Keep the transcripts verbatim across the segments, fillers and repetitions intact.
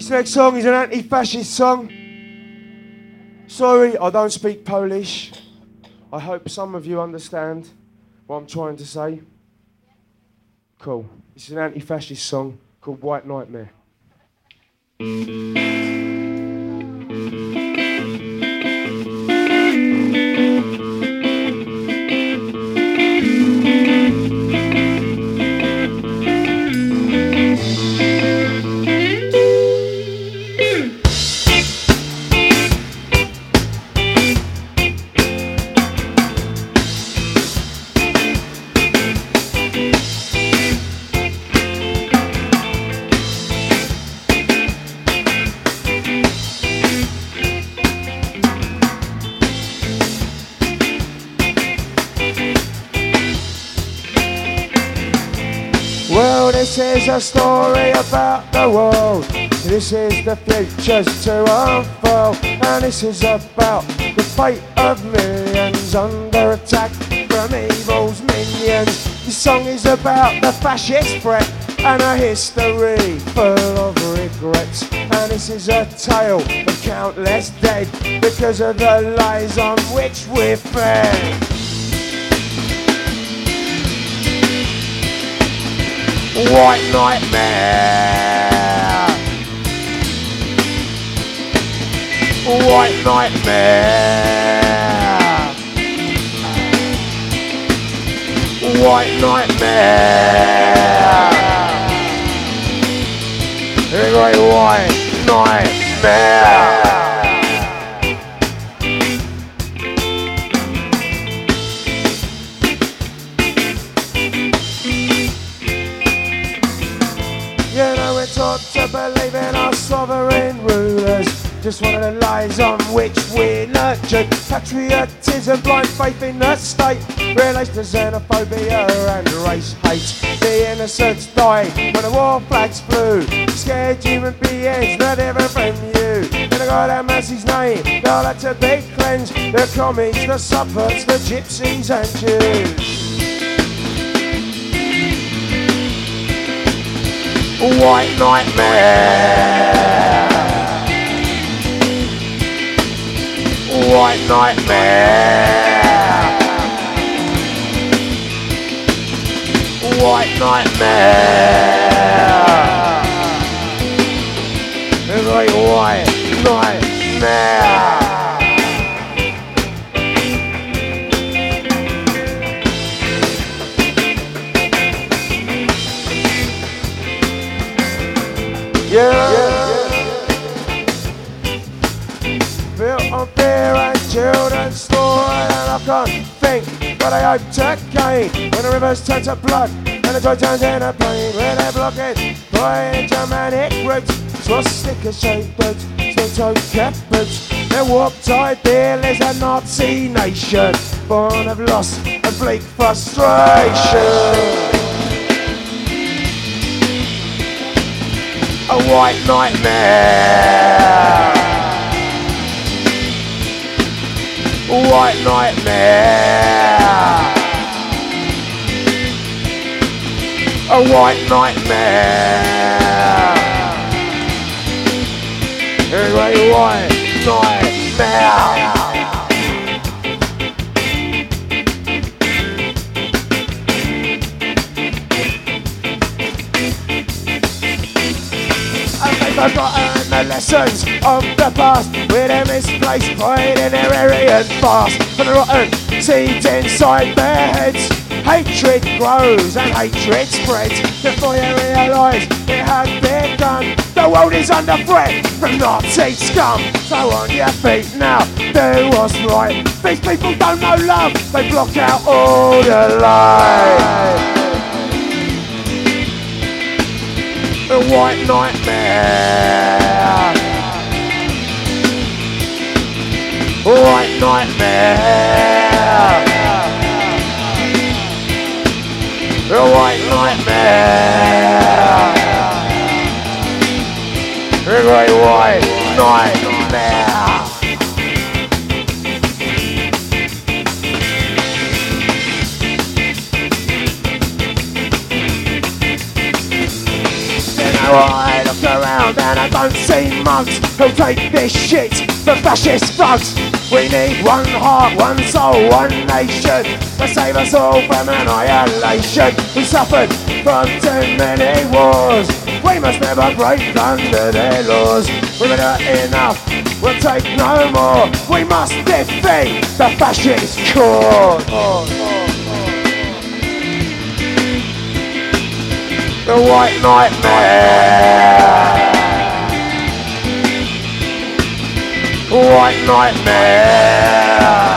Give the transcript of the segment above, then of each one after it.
next song is an anti-fascist song. Sorry, I don't speak Polish. I hope some of you understand what I'm trying to say. Cool. It's an anti-fascist song called White Nightmare. Well, this is a story about the world. This is the future's to unfold. And this is about the fate of millions under attack from evil's minions. This song is about the fascist threat and a history full of regrets. And this is a tale of countless dead because of the lies on which we're fed. White Nightmare. White Nightmare. White Nightmare. Great White Nightmare. You know we're taught to believe in our sovereign rulers. Just one of the lies on which we're nurtured. Patriotism, blind faith in the state relates to xenophobia and race hate. The innocents died when the war flags flew. Scared human beings not even from you. In the God of mercy's name, they all had to be cleansed. The commies, the subverts, the gypsies and Jews. White Nightmare. White Nightmare. White Nightmare. It's like White Nightmare. Yeah. Yeah. Built on fear and children's story, and I can't think what I hope to gain. When the rivers turn to blood and the joy turns into pain, where they're blocked by Germanic roots, swastika-shaped boots, steel-toed cap boots. Their warped ideal is a Nazi nation, born of loss and bleak frustration. A white nightmare. White nightmare. A white nightmare. A white nightmare. Forgotten the lessons of the past, with their misplaced pride in their arrogant fast. For the rotten seeds inside their heads, hatred grows and hatred spreads. Before you realise it has begun, the world is under threat from Nazi scum. So on your feet now, do what's right. These people don't know love, they block out all the light. A white nightmare. White nightmare. A white nightmare. A great white nightmare. Ride look around and I don't see mugs who'll take this shit for fascist thugs. We need one heart, one soul, one nation to save us all from annihilation. We suffered from too many wars. We must never break under their laws. We've had enough, we'll take no more. We must defeat the fascist cause. Oh, oh, oh. The White Nightmare. White Nightmare.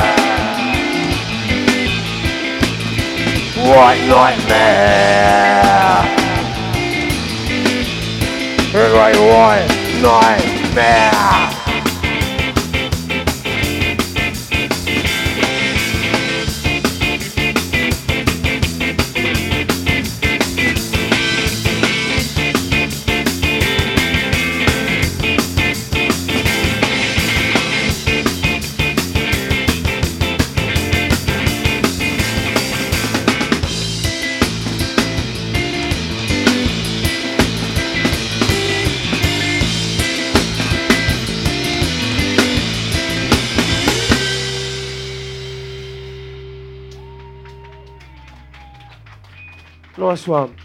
White Nightmare. The Great White Nightmare. Nice one.